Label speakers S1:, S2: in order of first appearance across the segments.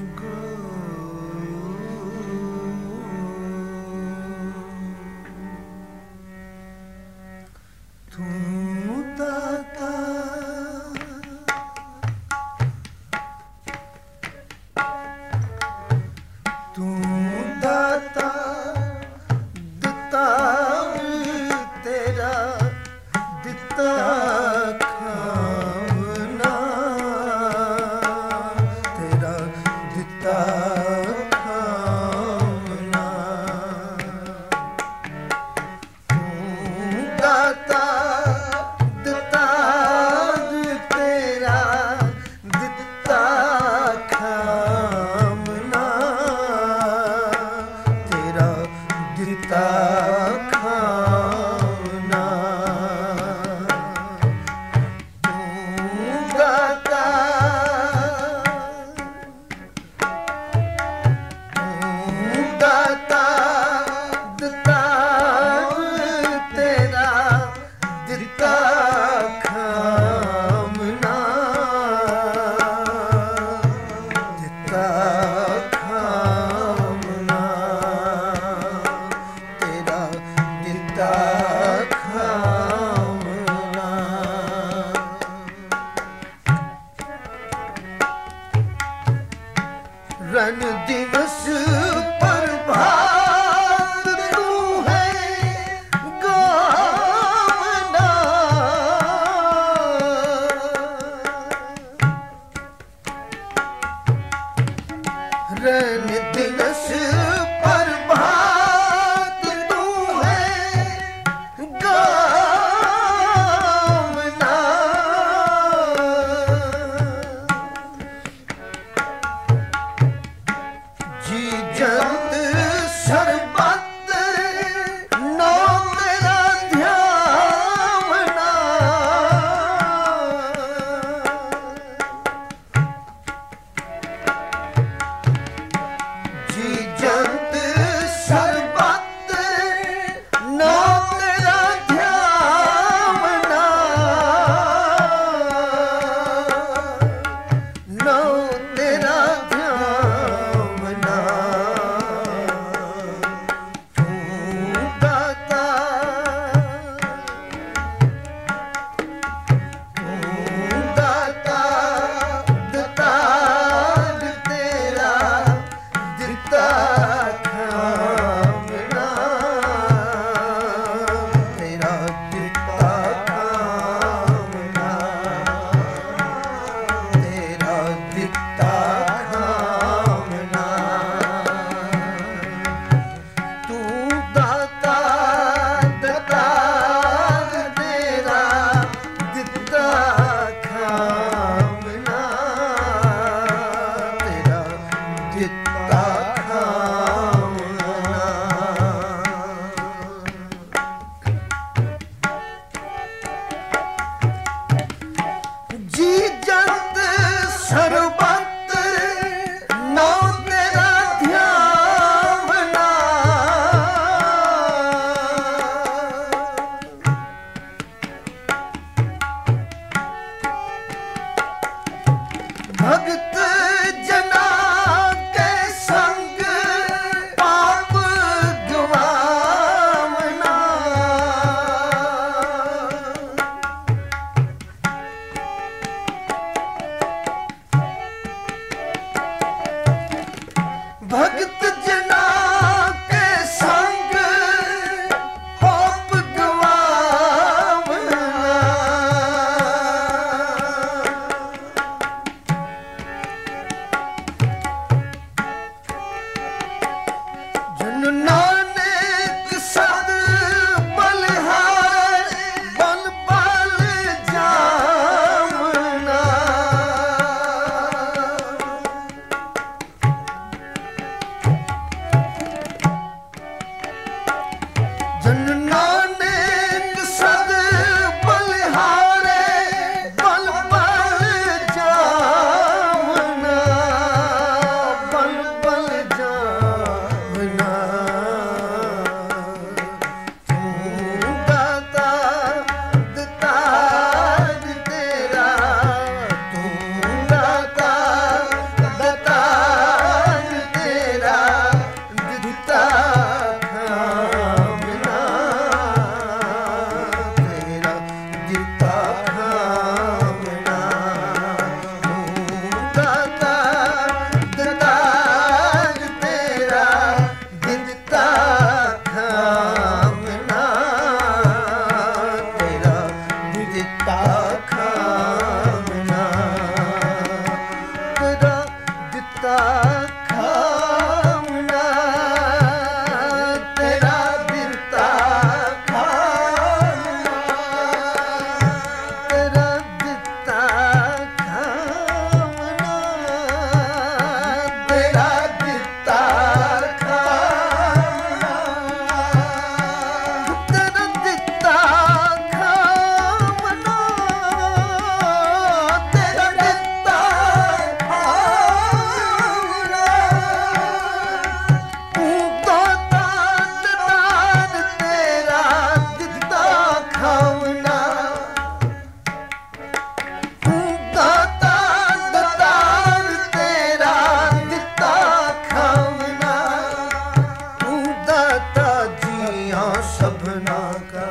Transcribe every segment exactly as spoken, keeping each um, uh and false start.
S1: Run दिवस पर भात तू है गावना, रन दिवस पर भात तू है गावना, जी जंत सरबत नौ तेरा ध्यावना, जी जंत सरबत नौ तेरा ध्यावना, नौ तेरा ध्यावना, तू दाता तू दाता दतार तेरा दिता खामना, तेरा दिता खामना, तेरा दिता खामना, तू दाता दतार तेरा दिता खामना, तेरा दिता खामना। जी जंत सरबत नौ तेरा ध्यावना, भगत जना के संग पाप गवावना, भगत जना के संग पाप गवावना, जन नानक सद बलिहार बल बल जावना, ਦਿੱਤਾ ਖਾਵਣਾ, ਤੇਰਾ ਦਿੱਤਾ ਖਾਵਣਾ, ਤੇਰਾ ਦਿੱਤਾ ਖਾਵਣਾ, ਤੇਰਾ ਦਿੱਤਾ ਖਾਵਣਾ, ਤੇਰਾ ਦਿੱਤਾ ਖਾਵਣਾ, ਤੇਰਾ ਦਿੱਤਾ ਖਾਵਣਾ, ਤੂੰ ਦਾਤਾ ਦਾਨ ਤੇਰਾ ਦਿੱਤਾ ਖਾਵਣਾ, ਤੂੰ ਦਾਤਾ ਦਾਨ ਤੇਰਾ ਦਿੱਤਾ ਖਾਵਣਾ, ਤੂੰ ਦਾਤਾ ਜੀਆਂ ਸਭਨਾ ਕਾ,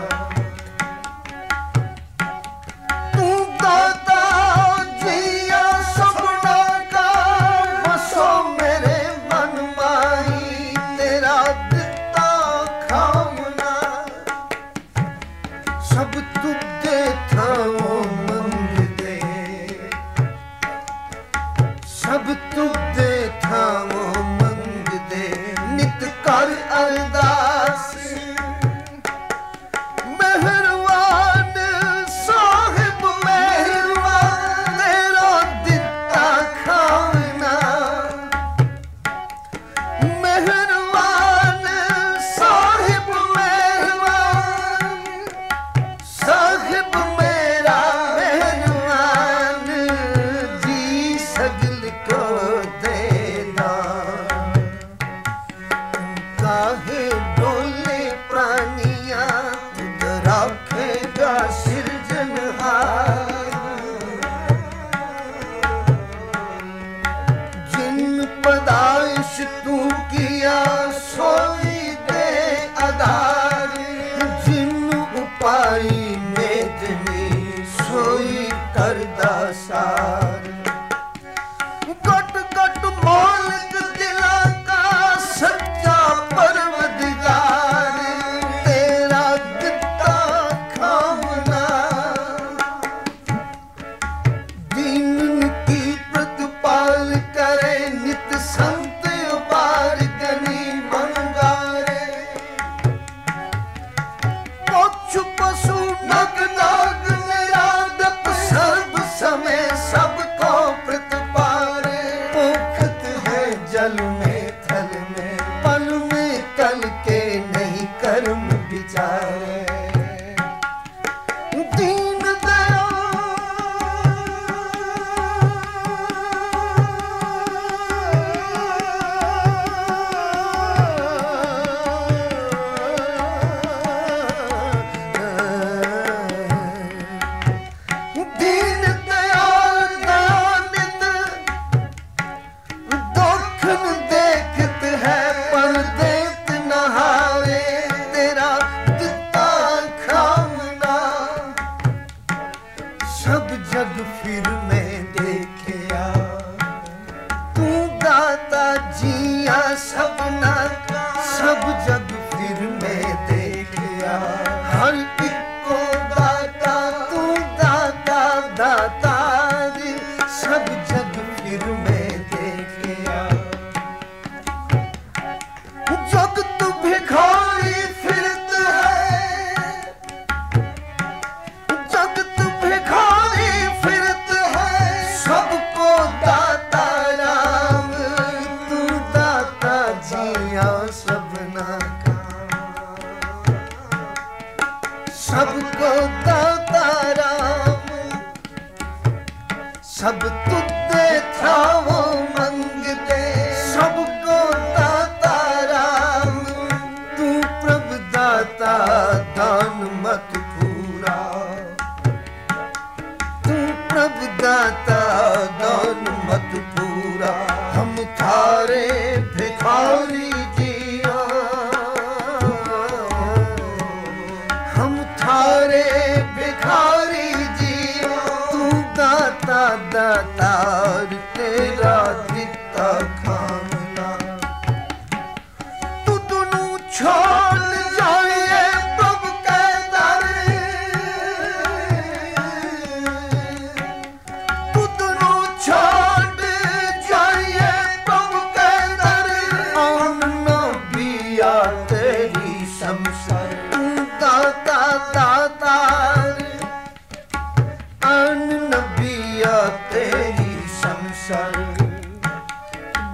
S1: ਤੂੰ ਦਾਤਾ ਜੀਆਂ ਸਭਨਾ ਕਾ, ਵਸੋ ਮੇਰੇ ਮਨ ਮਾਹੀ ਤੇਰਾ ਦਿੱਤਾ ਖਾਵਣਾ, ਸਭ ਤੁਝੇ ਥਾਂੋਂ ਮੰਗਦੇ, ਸਭ ਤੁਝੇ ਥਾਂੋਂ ਮੰਗਦੇ, ਨਿਤ ਕਰ ਅਰਦਾਸ, ਮਿਹਰਬਾਨ ਸਾਹਿਬ ਮਿਹਰਬਾਨ, ਤੇਰਾ ਦਿੱਤਾ ਖਾਵਣਾ, ਮਿਹਰਬਾਨ ਸਾਹਿਬ ਮਿਹਰਬਾਨ, ਸਾਹਿਬ ਮੇਰਾ ਮਿਹਰਬਾਨ, ਜੀ ਸਗਲ ਕੋ ਦੇਦਾ, ਕਾਹੇ ਡੋਲੇ ਪ੍ਰਾਨੀਆਂ ਤੁਧ ਰਾਖੇਗਾ ਸਿਰਜਨਹਾਰ, ਜਿਨ ਪਦਾਇਸ਼ ਤੂੰ ਕੀਆ ਸੋਈ ਦੇ ਆਧਾਰ, ਜਿਨ ਉਪਾਈ ਮੇਦਨੀ ਸੋਈ ਕਰਦਾ ਸਾਰ, ਗਟ ਗਟ ਮਾਲਕ ਦਿਲਾਂ ਕਾ ਸੱਚਾ ਪਰਵਦਗਾਰ, ਤੇਰਾ ਦਿੱਤਾ ਖਾਵਣਾ, ਦੀਨ ਕੀ ਪ੍ਰਤਪਾਲ ਕਰੇ, ਨਿਤ ਸੰਤ ਉਪਾਰ ਗਨੀ ਮੰਗਾਰੇ, ਪੁੱਛ ਪਸ਼ੂ ਨਗ ਨਾਗ ਨਿਰਾਦਪ, ਸਰਬ ਸਮੇਂ ਸਭ ਕੋ ਪ੍ਰਤਪਾਰੇ, ਭੁਖਤ ਹੈ ਜਲ में थल में, पल में कल के नहीं कर्म विचारे, दीन दीन दयाल दानित, दोखन देखत है पर देत नहावे, तेरा ਦਿੱਤਾ ਖਾਵਣਾ, सब जग फिर मैं देखिया, तू दाता जिया सबना का, सब जग फिर मैं देखिया, हर इको दाता तू दाता दातार, सब जग फिर मैं देखिया, जगत भिखारी फिरत है, जगत भिखारी फिरत है, सबको दाता राम, तू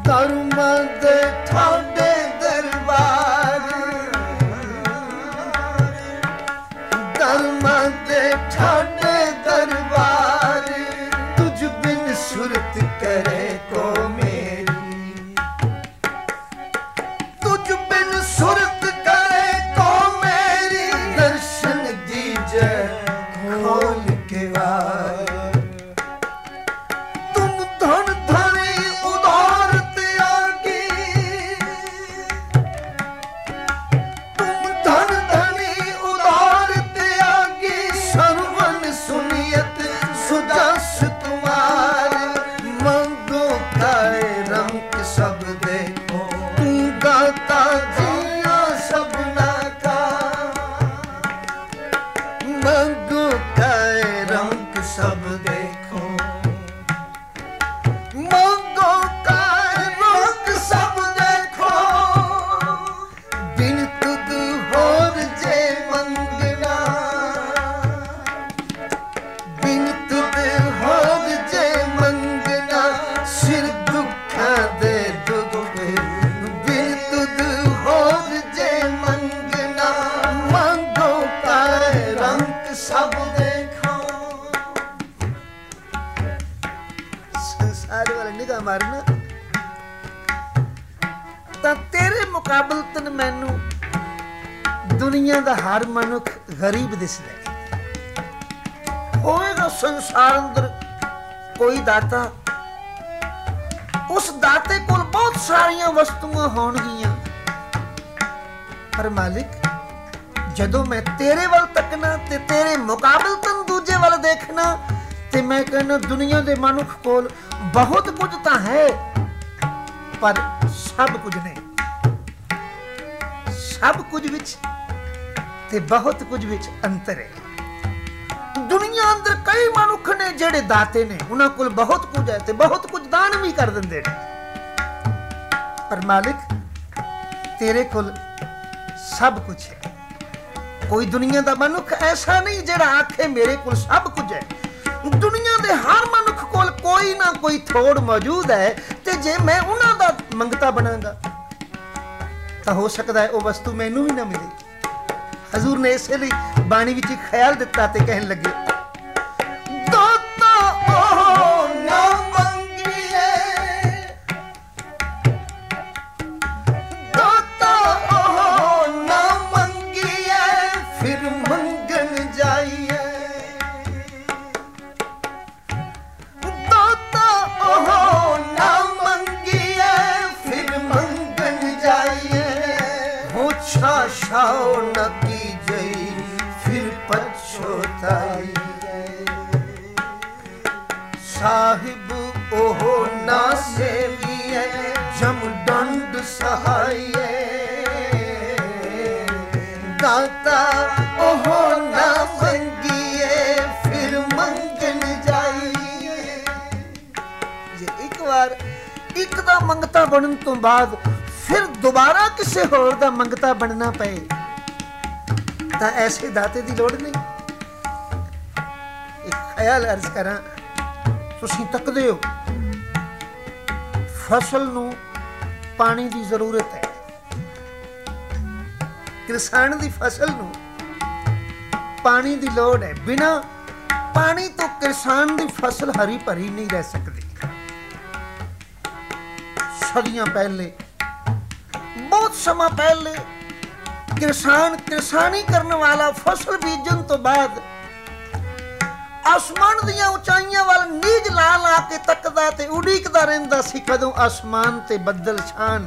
S1: ਧਰਮਾਂ ਦੇ ਠਾਡੇ ਦਰਬਾਰ, ਧਰਮਾਂ ਦੇ ਠਾਡੇ ਦਰਬਾਰ, ਤੁਝ ਬਿਨ ਸੁਰਤ ਕਰੇ ਕੋ ਮੇਰੀ, ਤੁਝ ਬਿਨ ਸੁਰਤ ਕਰੇ ਕੋ ਮੇਰੀ, ਦਰਸ਼ਨ ਦੀਜੈ ਖੋਲ ਕੇ ਵਾਰ। ਤੁਮ ਧਨ ਧਨੀ ਉਦਾਰ ਤਿਆਗੀ, ਤੁਮ ਧਨ ਧਨੀ ਉਦਾਰ ਤਿਆਗੀ, ਸਰਵਨ ਸੁਨੀਅਤ ਸੁਜਸ ਤੁਮਾਰ। ਮੰਗੋ ਕਾਏ ਰੰਗ ਸਭ ਦੇਖੋ, ਤੂੰ ਦਾਤਾ ਜੀਆਂ ਸਭਨਾ ਕਾ। ਮੰਗੋ ਕਾਏ ਰੰਗ ਸਭ ਦੇਖੋ, ਮੰਗੋ ਕਾਏ ਰੰਗ ਸਭ ਦੇਖੋ, ਬਿਨ ਤੁਧ ਹੋਰ ਜੇ ਮੰਗਣਾ, ਬਿਨ ਤੁਧ ਹੋਰ ਜੇ ਮੰਗਣਾ, ਸਿਰ ਦੁੱਖਾਂ ਦੇ ਦੁੱਖ, ਬਿਨ ਤੁਧ ਹੋਰ ਜੇ ਮੰਗਣਾ, ਮੰਗੋ ਕਾਏ ਰੰਗ ਸਭ ਦੇਖੋ। ਸੰਸਾਰ ਵਾਲਾ ਨਿਗਾਹ ਮਾਰਨਾ ਤਾਂ ਤੇਰੇ ਮੁਕਾਬਲਤਨ ਮੈਨੂੰ ਦੁਨੀਆ ਦਾ ਹਰ ਮਨੁੱਖ ਗਰੀਬ ਦਿਸਦਾ ਹੈ। ਹੋਵੇਗਾ ਸੰਸਾਰ ਅੰਦਰ ਕੋਈ ਦਾਤਾ, ਉਸ ਦਾਤੇ ਕੋਲ ਬਹੁਤ ਸਾਰੀਆਂ ਵਸਤੂਆਂ ਹੋਣਗੀਆਂ, ਪਰ ਮਾਲਿਕ ਜਦੋਂ ਮੈਂ ਤੇਰੇ ਵੱਲ ਤੱਕਣਾ ਤੇ ਤੇਰੇ ਮੁਕਾਬਲਤਨ ਦੂਜੇ ਵੱਲ ਦੇਖਣਾ, ਤੇ ਮੈਂ ਕਹਿੰਦਾ ਦੁਨੀਆ ਦੇ ਮਨੁੱਖ ਕੋਲ ਬਹੁਤ ਕੁਝ ਤਾਂ ਹੈ, ਪਰ ਸਭ ਕੁਝ ਨਹੀਂ। ਸਭ ਕੁਝ ਵਿੱਚ ਤੇ ਬਹੁਤ ਕੁਝ ਵਿੱਚ ਅੰਤਰ ਹੈ। ਦੁਨੀਆ ਅੰਦਰ ਕਈ ਮਨੁੱਖ ਨੇ ਜਿਹੜੇ ਦਾਤੇ ਨੇ, ਉਹਨਾਂ ਕੋਲ ਬਹੁਤ ਕੁਝ ਹੈ ਤੇ ਬਹੁਤ ਕੁਝ ਦਾਨ ਵੀ ਕਰ ਦਿੰਦੇ ਨੇ, ਪਰ ਮਾਲਿਕ ਤੇਰੇ ਕੋਲ ਸਭ ਕੁਝ ਹੈ। ਕੋਈ ਦੁਨੀਆ ਦਾ ਮਨੁੱਖ ਐਸਾ ਨਹੀਂ ਜਿਹੜਾ ਆਖੇ ਮੇਰੇ ਕੋਲ ਸਭ ਕੁਝ ਹੈ। ਦੁਨੀਆ ਦੇ ਹਰ ਮਨੁੱਖ ਕੋਲ ਕੋਈ ਨਾ ਕੋਈ ਥੋੜ ਮੌਜੂਦ ਹੈ, ਤੇ ਜੇ ਮੈਂ ਉਹਨਾਂ ਦਾ ਮੰਗਤਾ ਬਣਾਂਗਾ ਤਾਂ ਹੋ ਸਕਦਾ ਹੈ ਉਹ ਵਸਤੂ ਮੈਨੂੰ ਵੀ ਨਾ ਮਿਲੇ। ਹਜ਼ੂਰ ਨੇ ਇਸੇ ਲਈ ਬਾਣੀ ਵਿੱਚ ਇੱਕ ਖਿਆਲ ਦਿੱਤਾ ਤੇ ਕਹਿਣ ਲੱਗੇ, ਦਾਤਾ ਉਹ ਨਾ ਮੰਗੀਏ, ਦਾਤਾ ਉਹ ਨਾ ਮੰਗੀਏ, ਫਿਰ ਮੰਗਣ ਜਾਈਏ। ਦਾਤਾ ਉਹ ਨਾ ਮੰਗੀਏ, ਫਿਰ ਮੰਗਣ ਜਾਈਏ। ਹੋ ਛਾਛਾਓ न की जई, फिर पछताइए। साहिब ओहो ना सेविए, जम दंड सहाइए। दाता ओहो ना मंगिए, फिर मंगन जाइए। जे एक बार एक दा मंगता बनन तो बाद फिर दोबारा किसी होर दा मंगता बनना पए ਤਾਂ ਐਸੇ ਦਾਤੇ ਦੀ ਲੋੜ ਨਹੀਂ। ਇੱਕ ਖਿਆਲ ਅਰਜ਼ ਕਰਾਂ, ਤੁਸੀਂ ਤੱਕਦੇ ਹੋ ਫਸਲ ਨੂੰ ਪਾਣੀ ਦੀ ਜ਼ਰੂਰਤ ਹੈ। ਕਿਸਾਨ ਦੀ ਫਸਲ ਨੂੰ ਪਾਣੀ ਦੀ ਲੋੜ ਹੈ। ਬਿਨਾਂ ਪਾਣੀ ਤੋਂ ਕਿਸਾਨ ਦੀ ਫਸਲ ਹਰੀ ਭਰੀ ਨਹੀਂ ਰਹਿ ਸਕਦੀ। ਸਦੀਆਂ ਪਹਿਲੇ, ਬਹੁਤ ਸਮਾਂ ਪਹਿਲੇ किसान किसानी करने वाला फसल बीजन तो बाद आसमान दियां उचाइयां वाल नीज ला ला के तकदा ते उड़ीकदा रहिंदा सी कदों आसमान ते बदल छान।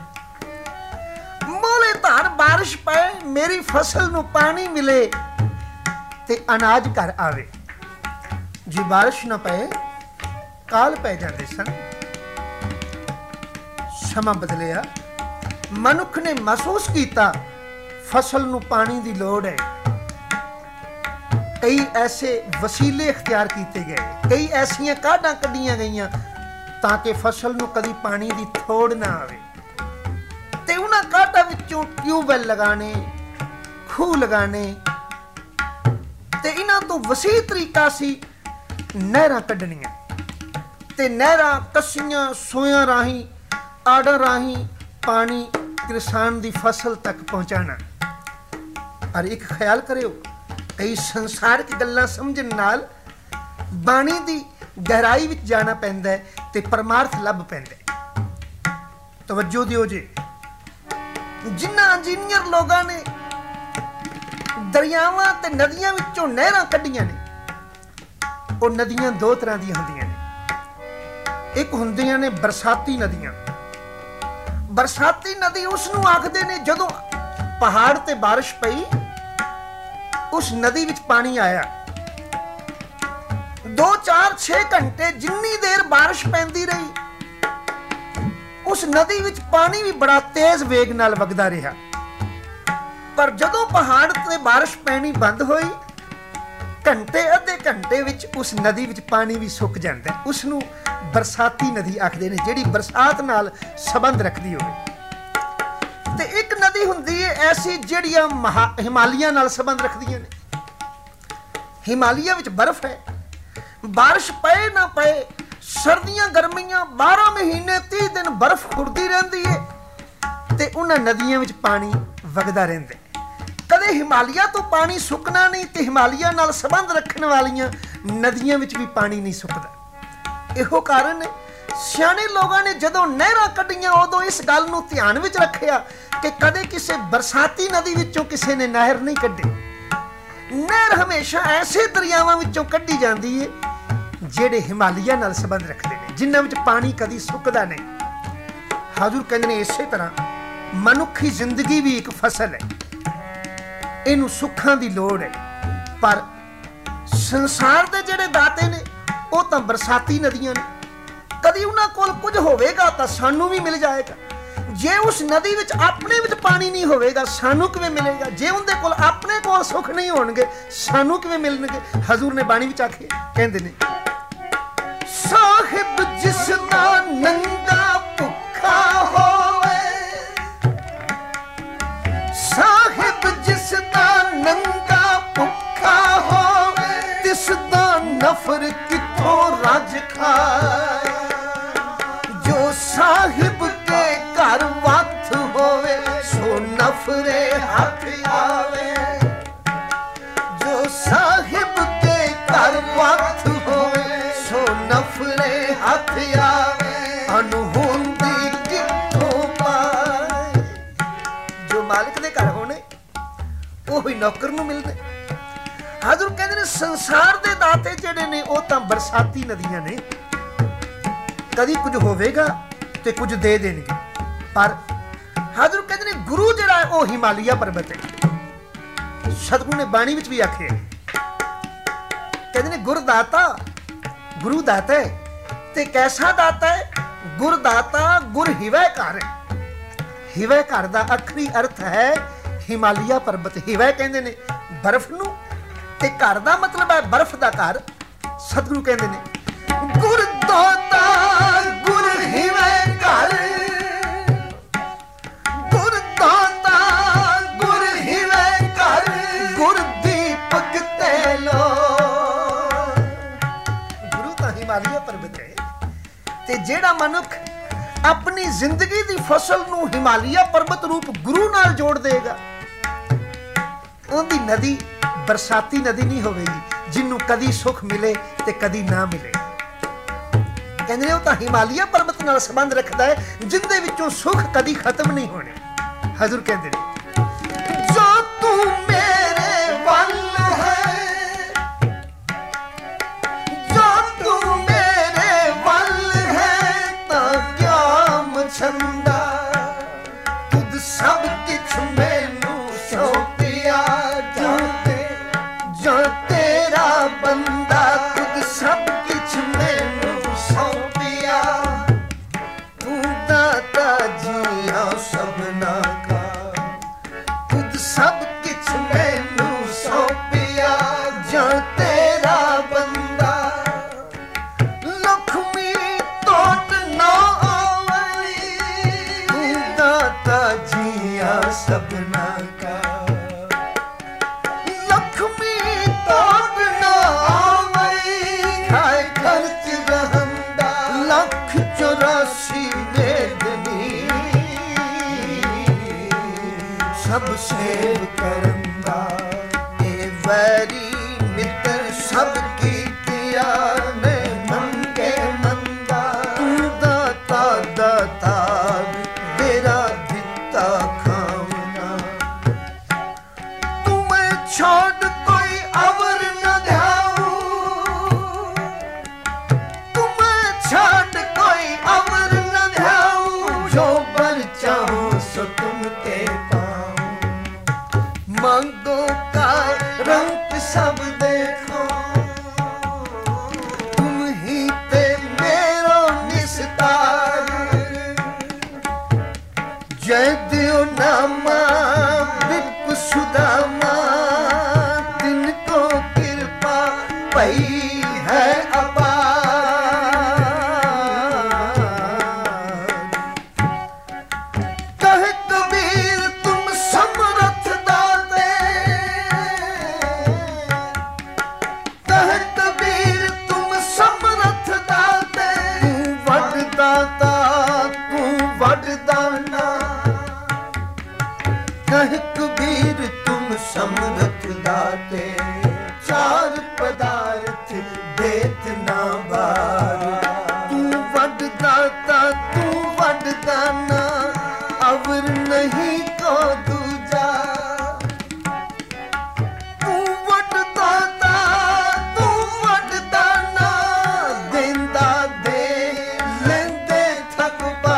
S1: मोले धार बारिश पए, मेरी फसल नूं पानी मिले ते अनाज घर आवे। जे बारिश ना पए काल पै जांदे सन। समा बदलिया, मनुख ने महसूस कीता फसल नूं पानी दी लोड़ है। कई ऐसे वसीले इख्तियार किए गए, कई ऐसियां काढ़ां कढ़ियां गईयां ताकि फसल नूं कदी पानी दी थोड़ ना आवे। ते उन्हां काढ़ां विचों ट्यूबवैल लगाने, खूह लगाने, ते इन्हां तों वसी तरीका सी नहरां कढणियां ते नहरां कस्सियां सोयां राहीं आड़ा राही पानी किसान की फसल तक पहुँचाना। और एक ख्याल करियो, कई संसारिक गल्लां समझण नाल बाणी की गहराई विच जाना पैंदा है ते परमार्थ लभ पैंदा है। तवज्जो दिओ जी, जिन्हां इंजीनियर लोगां ने दरियावां ते नदियां विचों नहरां कढियां ने, ਉਹ नदियां दो तरह ਦੀਆਂ ਹੁੰਦੀਆਂ ਨੇ। एक ਹੁੰਦੀਆਂ ਨੇ बरसाती नदियां। बरसाती नदी उस ਨੂੰ ਆਖਦੇ ਨੇ ਜਦੋਂ ਪਹਾੜ ਤੇ ਬਾਰਿਸ਼ ਪਈ, उस नदी विच पानी आया, दो चार छे घंटे जिन्नी देर बारिश पैंदी रही, उस नदी विच पानी भी बड़ा तेज वेग नाल वगदा रहा। पर जदों पहाड़ ते बारिश पैनी बंद होई, घंटे अद्धे घंटे विच उस नदी विच पानी भी सुक जाता है। उसनू बरसाती नदी आखदे ने, जिहड़ी बरसात नाल संबंध रखदी होवे। ते एक नदी हुंदी है ऐसी जिहड़ियां महा हिमालया नाल संबंध रखदियां ने। हिमालया विच बर्फ है, बारिश पए ना पए, सर्दियां गर्मियां बारह महीने तीह दिन बर्फ खुरदी रहिंदी है ते उन्हां नदियां विच पानी वगदा रहिंदा है। कदे हिमालया तो पानी सुकना नहीं ते हिमालया नाल संबंध रखने वालियां नदियां विच भी पानी नहीं सुकदा। इहो कारण है सियाणे लोगां ने जदों नहरां कढियां उदों इस गल नूं ध्यान विच रखिया कि कदे किसी बरसाती नदी विचों किसी ने नहर नहीं कढी। नहर हमेशा ऐसे दरियावां विचों कढी जांदी है जिहड़े हिमालया नाल संबंध रखदे ने, जिन्हां विच पानी कदी सुकदा नहीं। हजूर कहंदे ने इसे तरह मनुखी जिंदगी भी एक फसल है, इनू सुखां दी लोड़ है। पर संसार दे जिहड़े दाते ने वो तां बरसाती नदियां ने। कदी उन्हां कोल कुछ होवेगा तां सानू भी मिल जाएगा। जे उस नदी विच अपने विच पानी नहीं होवेगा सानू किवें मिलेगा? जे उनदे कोल अपने कोल सुख नहीं होणगे सानू किवें मिलणगे? हजूर ने बाणी विच आखे, कहंदे ने साहिब जिस दा नंगा भुखा होवे, साहिब जिस दा नंगा भुखा होवे, तिस दा नफर किथों रज खाए। जो साहिब के घर वथ होवे सो नफरे हथ आवे। जो साहिब के घर वथ होवे सो नफरे हथ आवे। अनहोंदी किथों पाए। जो मालिक दे घर होने ओही नौकर नूं मिलदे। हजूर कहंदे ने संसार दे दाते जिहड़े ने वो तां बरसाती नदियां ने, कदी कुछ होवेगा ते कुछ दे देणगे। पर हजूर कहंदे ने गुरु जिहड़ा है वो हिमालया पर्वत है। सतगुरु ने बाणी विच भी आखे, कहंदे ने गुरदाता गुरु दाता है ते कैसा दाता है? गुरदाता गुर हिवै घर है। हिवै घर दा अखरी अर्थ है हिमालया पर्वत। हिवै कहंदे ने बर्फ नूं ते घर दा मतलब है बर्फ दा घर। सतगुरु कहंदे ने गुरदाता गुर हिवै घर, गुरदाता गुर हिवै घर, गुर दीपक तेलो। गुरु तां हिमालया पर्वत है ते जेड़ा मनुख अपनी जिंदगी दी फसल नूं हिमालया पर्वत रूप गुरु नाल जोड़ देगा, उनकी नदी बरसाती नदी नहीं होवेगी जिन्नू कदी सुख मिले ते कदी ना मिले। कहंदे ने तां हिमालया पर्वत नाल संबंध रखदा है जिंदे विचों सुख कदी खत्म नहीं होने। हजूर कहंदे ने जो तू मेरे वल है, जो तू मेरे वल है तां क्या मछंदा। तुद सब किछ मैनू सौंपिया जाते, जो तेरा बंदा तुद सब किछ मैनू सौंपिया। तू दाता जिया सबना का, तुद सब किछ मैनू सौंपिया। जो तेरा बंदा लक्ष्मी तोट ना आवे, तू दाता जिया सबना का। लक्ष्मी तोट ना आवे, खाए खर्च रहंदा लख चौरासी वेदनी सब सेव करंदा ए वैरी मित्र सब कीतिया ने मंगे मंदा तू दाता दाता तेरा दिता खावना तुम्हें छोड़ कोई अवर न ध्याऊ तुम्हें छोड़ कोई अवर न ध्याऊ जो बर चाहो सो तुम के पाओ मांगो का रंग सब देखो तुम ही ते मेरो निस्तार जय दियो नामा विप सुदामा तिनको कृपा पई है अपार कहे कबीर तुम समर्थ दाते कहे कबीर तुम समर्थ दाते तू वड दाता तू वड दाना कहे कबीर तुम समर्थ दाते चार पदार्थ देत ना बार तू वड दाता तू वड दाना अवर नहीं को दूजा तू वड दाता तू वड दाना देंदा दे लेंदे थक पा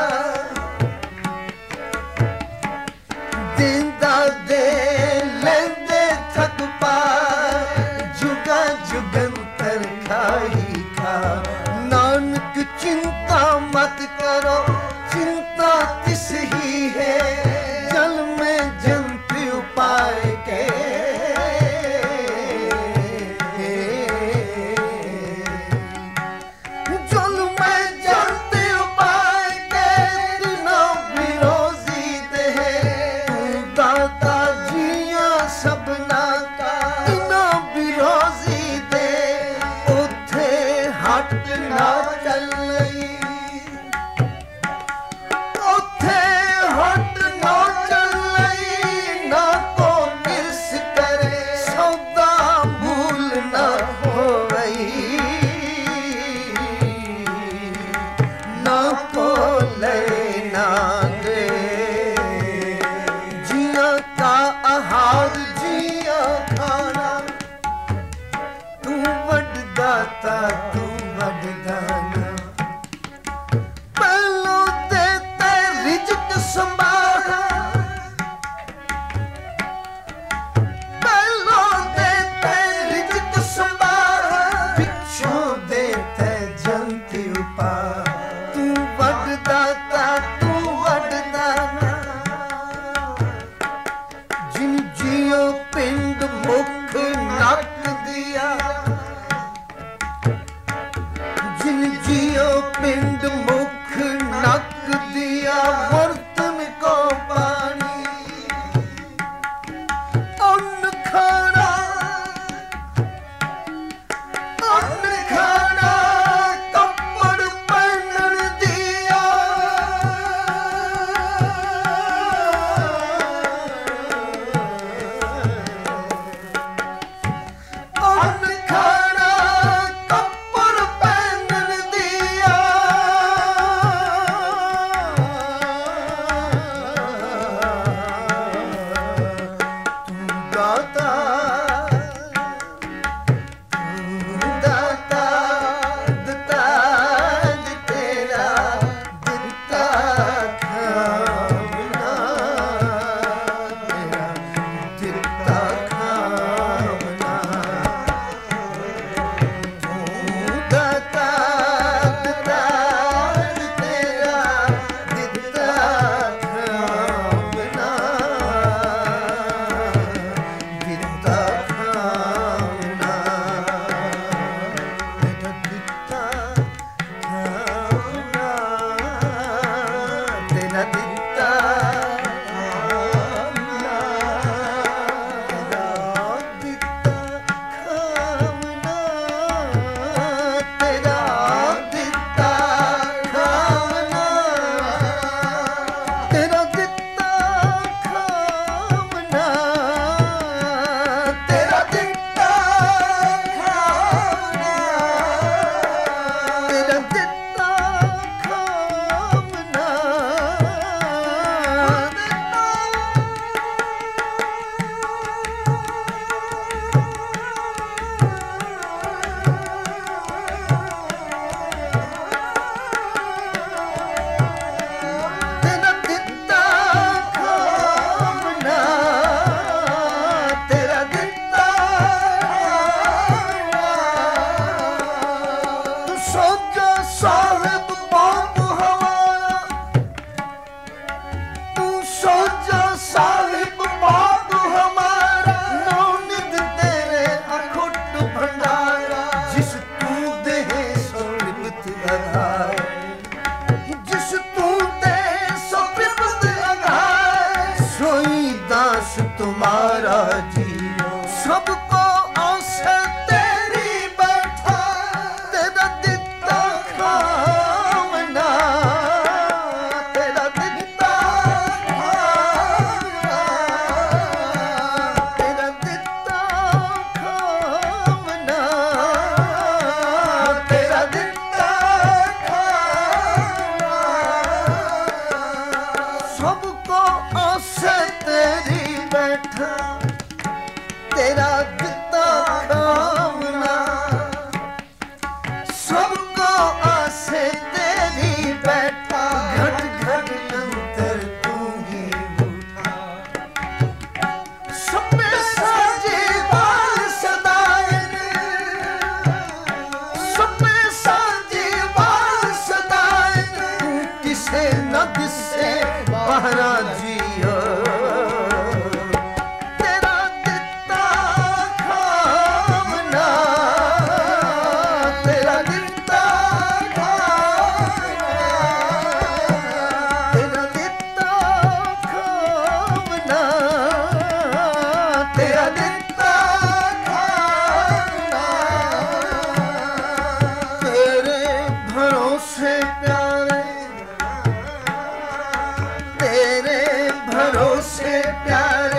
S1: देंदा दे लेंदे थक पा जुगा जुगंतर खाई खा नानक चिंता मत करो चिंता तिस ही है जल में जंत उपाय के जल में जंत उपाय के बिना विरोधी दे तू दाता जिया सबना का बिना विरोधी दे उथे हट ना चलई उथे हट ना चलई ना को किस करे सौदा भूल ना होई ना को ले ना दे जिया का आहार जिया खाना तू वड दाता तू वड दाना पहलो देते रिजक संभाला पहलो देते रिजक संभाला पिछों देते जंत उपा तू वड दाता तू वड दाना जिन जियो पिंड मुख नक दिया जिन जियो पिंड मुख नक दिया बर्तन को पानी अन्न खाना अन्न खाना कपड़ पहनन दिया अन्न खाना कपड़ पहनन दिया तेरा दिता खामना सबको आसे तेरी बैठा घट घट अंतर तू ही उठा सबे साजे बाल सदाए सबे साजे बाल सदाए तू किसे न दिसे बहरा जियो प्यारे